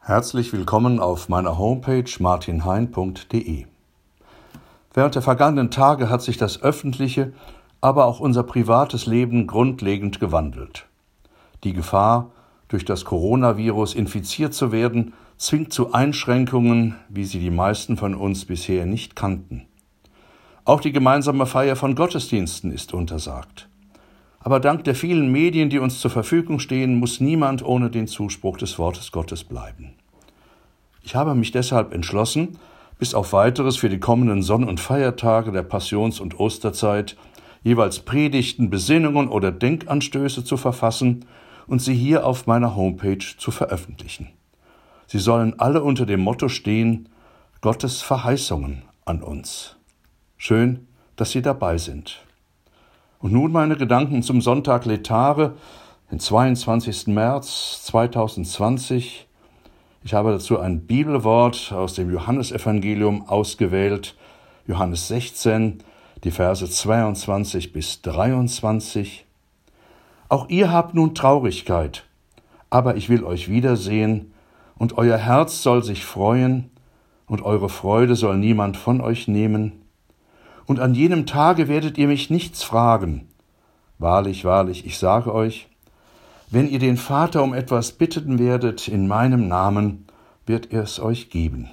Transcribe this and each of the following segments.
Herzlich willkommen auf meiner Homepage martinhein.de. Während der vergangenen Tage hat sich das öffentliche, aber auch unser privates Leben grundlegend gewandelt. Die Gefahr, durch das Coronavirus infiziert zu werden, zwingt zu Einschränkungen, wie sie die meisten von uns bisher nicht kannten. Auch die gemeinsame Feier von Gottesdiensten ist untersagt. Aber dank der vielen Medien, die uns zur Verfügung stehen, muss niemand ohne den Zuspruch des Wortes Gottes bleiben. Ich habe mich deshalb entschlossen, bis auf Weiteres für die kommenden Sonn- und Feiertage der Passions- und Osterzeit jeweils Predigten, Besinnungen oder Denkanstöße zu verfassen und sie hier auf meiner Homepage zu veröffentlichen. Sie sollen alle unter dem Motto stehen: Gottes Verheißungen an uns. Schön, dass Sie dabei sind. Und nun meine Gedanken zum Sonntag Letare, den 22. März 2020. Ich habe dazu ein Bibelwort aus dem Johannesevangelium ausgewählt, Johannes 16, die Verse 22 bis 23. Auch ihr habt nun Traurigkeit, aber ich will euch wiedersehen, und euer Herz soll sich freuen, und eure Freude soll niemand von euch nehmen. Und an jenem Tage werdet ihr mich nichts fragen. Wahrlich, wahrlich, ich sage euch, wenn ihr den Vater um etwas bitten werdet in meinem Namen, wird er es euch geben.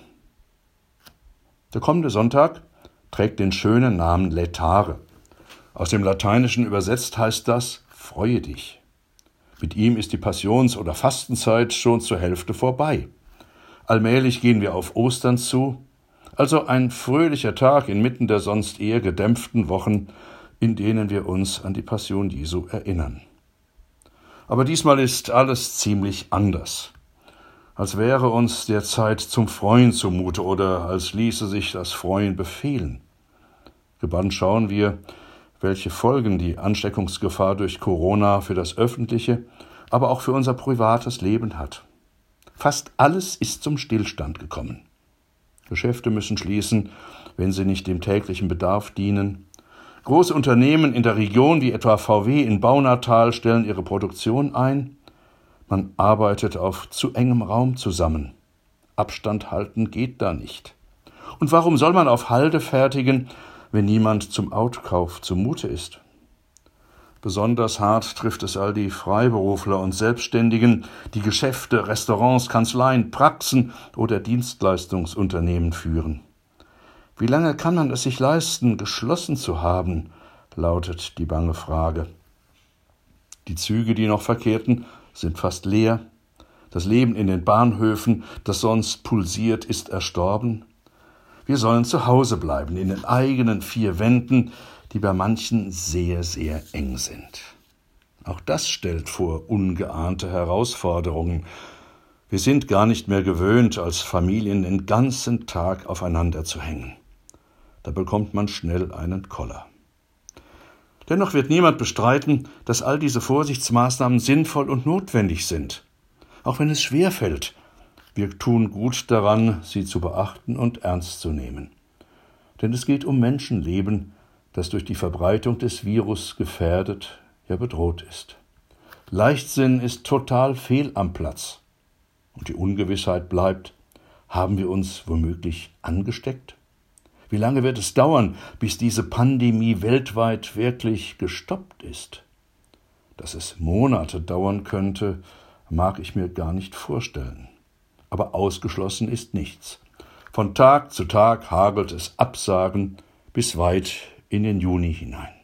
Der kommende Sonntag trägt den schönen Namen Letare. Aus dem Lateinischen übersetzt heißt das: Freue dich. Mit ihm ist die Passions- oder Fastenzeit schon zur Hälfte vorbei. Allmählich gehen wir auf Ostern zu, also ein fröhlicher Tag inmitten der sonst eher gedämpften Wochen, in denen wir uns an die Passion Jesu erinnern. Aber diesmal ist alles ziemlich anders. Als wäre uns der Zeit zum Freuen zumute oder als ließe sich das Freuen befehlen. Gebannt schauen wir, welche Folgen die Ansteckungsgefahr durch Corona für das öffentliche, aber auch für unser privates Leben hat. Fast alles ist zum Stillstand gekommen. Geschäfte müssen schließen, wenn sie nicht dem täglichen Bedarf dienen. Große Unternehmen in der Region wie etwa VW in Baunatal stellen ihre Produktion ein. Man arbeitet auf zu engem Raum zusammen. Abstand halten geht da nicht. Und warum soll man auf Halde fertigen, wenn niemand zum Autokauf zumute ist? Besonders hart trifft es all die Freiberufler und Selbstständigen, die Geschäfte, Restaurants, Kanzleien, Praxen oder Dienstleistungsunternehmen führen. Wie lange kann man es sich leisten, geschlossen zu haben, lautet die bange Frage. Die Züge, die noch verkehrten, sind fast leer. Das Leben in den Bahnhöfen, das sonst pulsiert, ist erstorben. Wir sollen zu Hause bleiben, in den eigenen vier Wänden, die bei manchen sehr, sehr eng sind. Auch das stellt vor ungeahnte Herausforderungen. Wir sind gar nicht mehr gewöhnt, als Familien den ganzen Tag aufeinander zu hängen. Da bekommt man schnell einen Koller. Dennoch wird niemand bestreiten, dass all diese Vorsichtsmaßnahmen sinnvoll und notwendig sind. Auch wenn es schwerfällt, wir tun gut daran, sie zu beachten und ernst zu nehmen. Denn es geht um Menschenleben, das durch die Verbreitung des Virus gefährdet, ja bedroht ist. Leichtsinn ist total fehl am Platz. Und die Ungewissheit bleibt: Haben wir uns womöglich angesteckt? Wie lange wird es dauern, bis diese Pandemie weltweit wirklich gestoppt ist? Dass es Monate dauern könnte, mag ich mir gar nicht vorstellen. Aber ausgeschlossen ist nichts. Von Tag zu Tag hagelt es Absagen bis weit in den Juni hinein.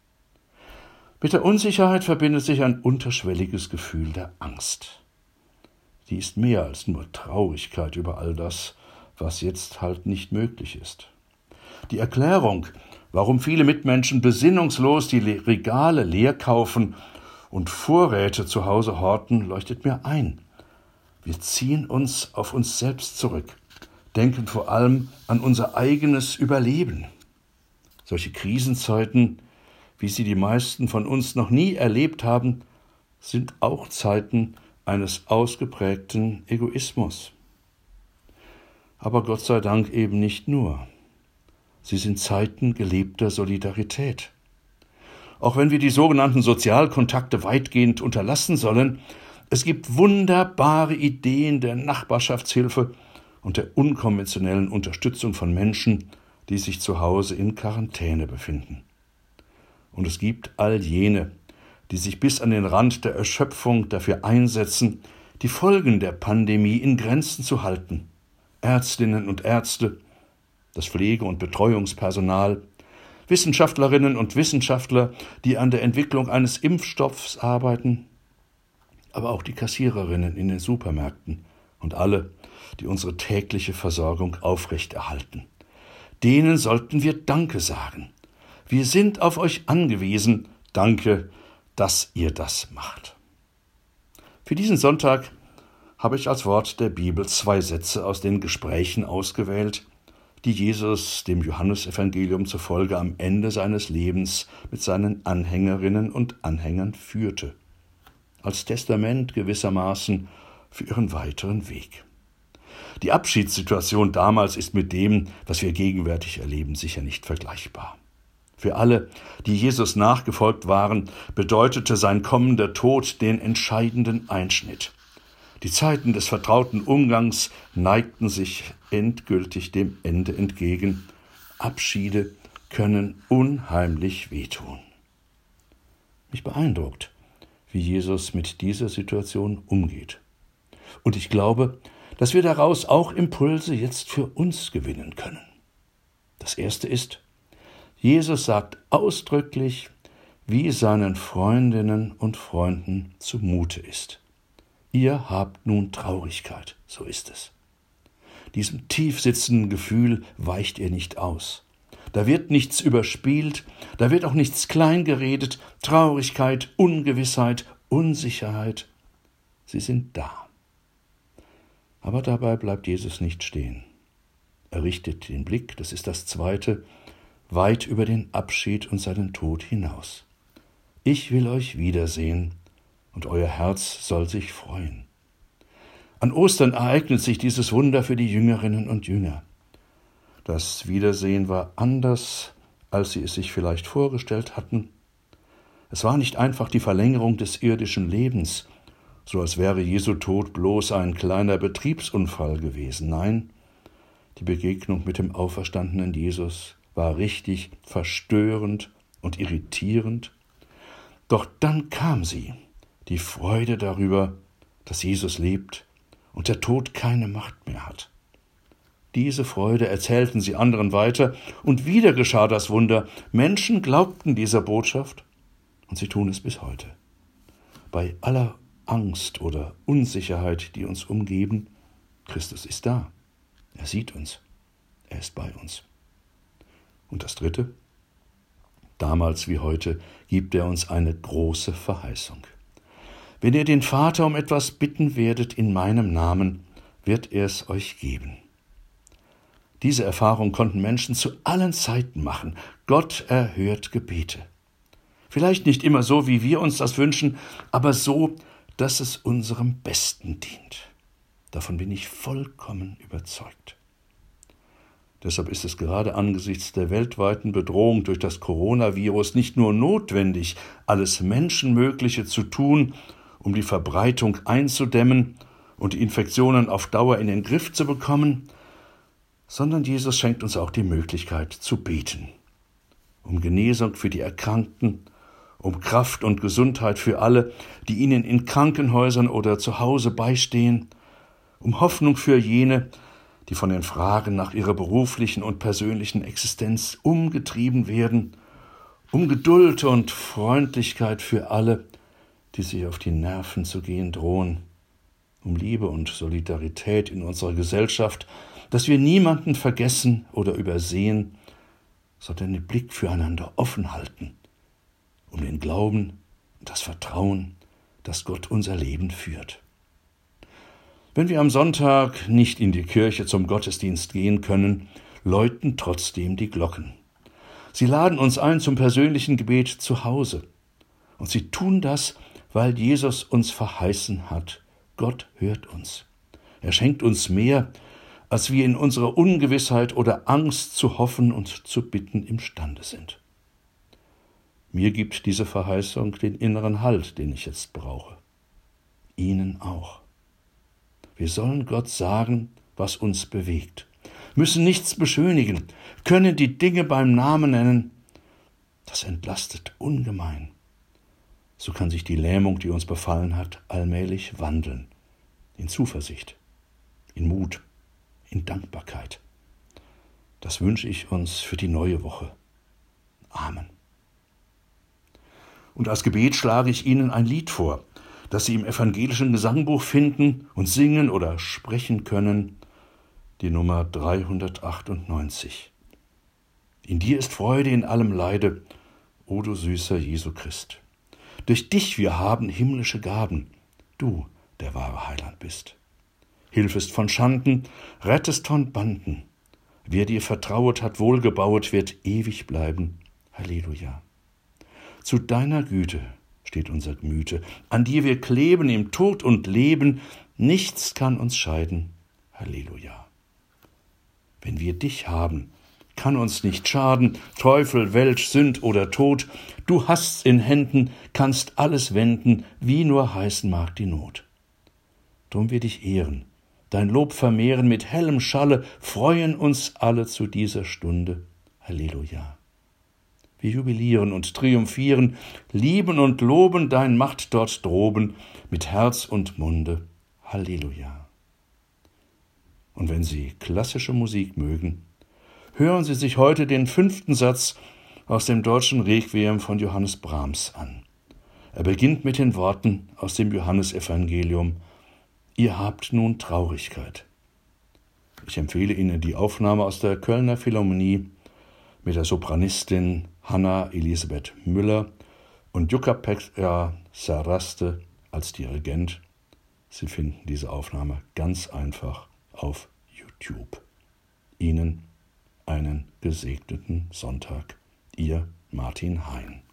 Mit der Unsicherheit verbindet sich ein unterschwelliges Gefühl der Angst. Die ist mehr als nur Traurigkeit über all das, was jetzt halt nicht möglich ist. Die Erklärung, warum viele Mitmenschen besinnungslos die Regale leer kaufen und Vorräte zu Hause horten, leuchtet mir ein. Wir ziehen uns auf uns selbst zurück, denken vor allem an unser eigenes Überleben. Solche Krisenzeiten, wie sie die meisten von uns noch nie erlebt haben, sind auch Zeiten eines ausgeprägten Egoismus. Aber Gott sei Dank eben nicht nur. Sie sind Zeiten gelebter Solidarität. Auch wenn wir die sogenannten Sozialkontakte weitgehend unterlassen sollen, Es gibt wunderbare Ideen der Nachbarschaftshilfe und der unkonventionellen Unterstützung von Menschen, die sich zu Hause in Quarantäne befinden. Und es gibt all jene, die sich bis an den Rand der Erschöpfung dafür einsetzen, die Folgen der Pandemie in Grenzen zu halten. Ärztinnen und Ärzte, das Pflege- und Betreuungspersonal, Wissenschaftlerinnen und Wissenschaftler, die an der Entwicklung eines Impfstoffs arbeiten, aber auch die Kassiererinnen in den Supermärkten und alle, die unsere tägliche Versorgung aufrechterhalten. Denen sollten wir Danke sagen. Wir sind auf euch angewiesen. Danke, dass ihr das macht. Für diesen Sonntag habe ich als Wort der Bibel 2 Sätze aus den Gesprächen ausgewählt, die Jesus dem Johannesevangelium zufolge am Ende seines Lebens mit seinen Anhängerinnen und Anhängern führte, als Testament gewissermaßen für ihren weiteren Weg. Die Abschiedssituation damals ist mit dem, was wir gegenwärtig erleben, sicher nicht vergleichbar. Für alle, die Jesus nachgefolgt waren, bedeutete sein kommender Tod den entscheidenden Einschnitt. Die Zeiten des vertrauten Umgangs neigten sich endgültig dem Ende entgegen. Abschiede können unheimlich wehtun. Mich beeindruckt, wie Jesus mit dieser Situation umgeht. Und ich glaube, dass wir daraus auch Impulse jetzt für uns gewinnen können. Das erste ist, Jesus sagt ausdrücklich, wie seinen Freundinnen und Freunden zumute ist. Ihr habt nun Traurigkeit, so ist es. Diesem tief sitzenden Gefühl weicht ihr nicht aus. Da wird nichts überspielt, da wird auch nichts kleingeredet, Traurigkeit, Ungewissheit, Unsicherheit, sie sind da. Aber dabei bleibt Jesus nicht stehen. Er richtet den Blick, das ist das Zweite, weit über den Abschied und seinen Tod hinaus. Ich will euch wiedersehen, und euer Herz soll sich freuen. An Ostern ereignet sich dieses Wunder für die Jüngerinnen und Jünger. Das Wiedersehen war anders, als sie es sich vielleicht vorgestellt hatten. Es war nicht einfach die Verlängerung des irdischen Lebens, so als wäre Jesu Tod bloß ein kleiner Betriebsunfall gewesen. Nein, die Begegnung mit dem auferstandenen Jesus war richtig verstörend und irritierend. Doch dann kam sie, die Freude darüber, dass Jesus lebt und der Tod keine Macht mehr hat. Diese Freude erzählten sie anderen weiter, und wieder geschah das Wunder. Menschen glaubten dieser Botschaft, und sie tun es bis heute. Bei aller Angst oder Unsicherheit, die uns umgeben, Christus ist da. Er sieht uns. Er ist bei uns. Und das Dritte, damals wie heute gibt er uns eine große Verheißung. Wenn ihr den Vater um etwas bitten werdet in meinem Namen, wird er es euch geben. Diese Erfahrung konnten Menschen zu allen Zeiten machen. Gott erhört Gebete. Vielleicht nicht immer so, wie wir uns das wünschen, aber so, dass es unserem Besten dient. Davon bin ich vollkommen überzeugt. Deshalb ist es gerade angesichts der weltweiten Bedrohung durch das Coronavirus nicht nur notwendig, alles Menschenmögliche zu tun, um die Verbreitung einzudämmen und die Infektionen auf Dauer in den Griff zu bekommen, sondern Jesus schenkt uns auch die Möglichkeit zu beten. Um Genesung für die Erkrankten, um Kraft und Gesundheit für alle, die ihnen in Krankenhäusern oder zu Hause beistehen, um Hoffnung für jene, die von den Fragen nach ihrer beruflichen und persönlichen Existenz umgetrieben werden, um Geduld und Freundlichkeit für alle, die sich auf die Nerven zu gehen drohen, um Liebe und Solidarität in unserer Gesellschaft, dass wir niemanden vergessen oder übersehen, sondern den Blick füreinander offen halten, um den Glauben und das Vertrauen, dass Gott unser Leben führt. Wenn wir am Sonntag nicht in die Kirche zum Gottesdienst gehen können, läuten trotzdem die Glocken. Sie laden uns ein zum persönlichen Gebet zu Hause. Und sie tun das, weil Jesus uns verheißen hat, Gott hört uns. Er schenkt uns mehr, als wir in unserer Ungewissheit oder Angst zu hoffen und zu bitten imstande sind. Mir gibt diese Verheißung den inneren Halt, den ich jetzt brauche. Ihnen auch. Wir sollen Gott sagen, was uns bewegt, müssen nichts beschönigen, können die Dinge beim Namen nennen. Das entlastet ungemein. So kann sich die Lähmung, die uns befallen hat, allmählich wandeln. In Zuversicht, in Mut, in Dankbarkeit. Das wünsche ich uns für die neue Woche. Amen. Und als Gebet schlage ich Ihnen ein Lied vor, das Sie im evangelischen Gesangbuch finden und singen oder sprechen können, die Nummer 398. In dir ist Freude in allem Leide, o du süßer Jesu Christ. Durch dich wir haben himmlische Gaben, du der wahre Heiland bist. Hilfest von Schanden, rettest von Banden. Wer dir vertrauet hat, wohlgebauet, wird ewig bleiben. Halleluja. Zu deiner Güte steht unser Gemüte, an dir wir kleben im Tod und Leben, nichts kann uns scheiden. Halleluja. Wenn wir dich haben, kann uns nicht schaden, Teufel, Welt, Sünd oder Tod. Du hast's in Händen, kannst alles wenden, wie nur heißen mag die Not. Drum wir dich ehren, dein Lob vermehren mit hellem Schalle, freuen uns alle zu dieser Stunde. Halleluja. Wir jubilieren und triumphieren, lieben und loben dein Macht dort droben, mit Herz und Munde. Halleluja. Und wenn Sie klassische Musik mögen, hören Sie sich heute den 5. Satz aus dem deutschen Requiem von Johannes Brahms an. Er beginnt mit den Worten aus dem Johannesevangelium: Ihr habt nun Traurigkeit. Ich empfehle Ihnen die Aufnahme aus der Kölner Philharmonie mit der Sopranistin Hanna Elisabeth Müller und Jukka-Pekka Saraste als Dirigent. Sie finden diese Aufnahme ganz einfach auf YouTube. Ihnen einen gesegneten Sonntag. Ihr Martin Hein.